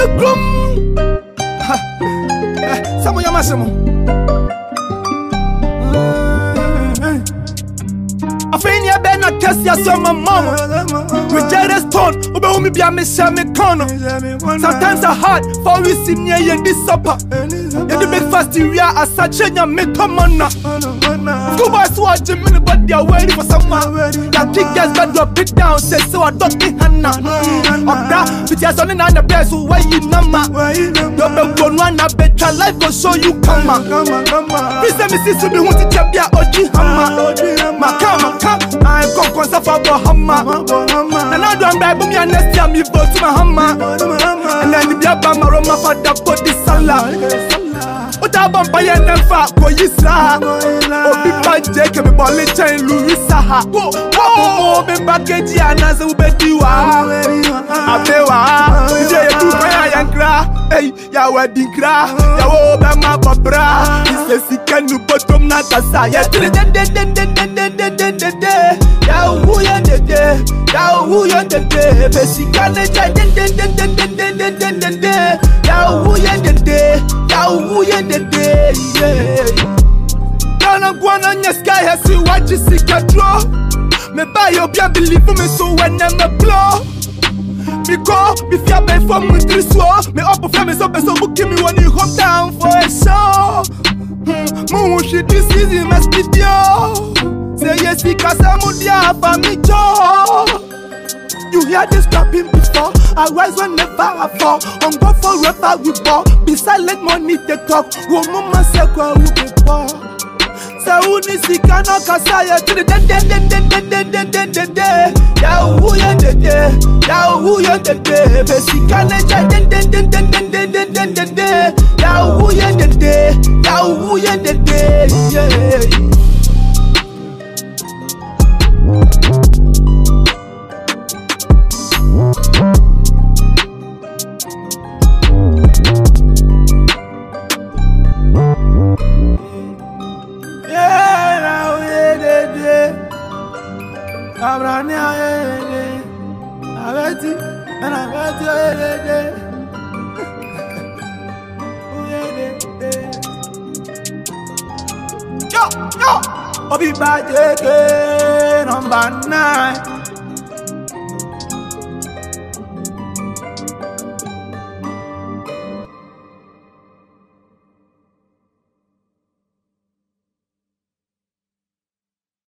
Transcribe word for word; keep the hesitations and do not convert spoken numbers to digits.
the groom. Some of your massimo. I think you better test your mama. Reject stone, Uber whom be a miss me corner. Sometimes I hard for we see near you this supper. You the big fast we are as such a metamana. School boys watching me, but they are waiting for someone. That kick gets got your pick down, say so I don't be Hannah. Of that, with your son and the best who way you number. You're going one a better life will show you come on. Please let me see so you want to tell me a Oji Hammer. Makama, I'm going to suffer for Hammer. And I don't buy me a next year, me vote to my Hammer. And then the Biabama Roma for the body salad. What about buying them fat for Yisra? Oh, big bad Jake, me balling chain Louisa. Oh, oh, me baggage and as a baby. Abewa, you do my yankra. Hey, ya wedding cra. Ya wo be ma babra. It's a sick and you bottom not a say. Ya de de de de de de de de de. Ya who ya de de. Ya who ya de de. Basically, de de de de de de de de de. Ya who ya de de. Ya who ya de de. Yeah. Don't go on your sky, I see what you see. Draw. Me buy your bien believe me so when I'm a blow. Because if you pay for me three swore, me up for me so so book me when you come down for a show. Mo shit this easy must be yo. Say yes because I'm dia for me joy. You hear this rapping before, I rise whenever I fall. On go forever we ball. Be silent money they talk. Woman say kwa we be poor. Say who ni sika no kasaya to the den den den den den den den den den. Ya who ya de de, ya who ya de de. Be sika ne ja den den den den den den den den den den. Ya who ya de de, ya who ya de de. Yeah. I'm running away, I'm ready, and I'm ready. Yo, yo, I'll be back again, number nine.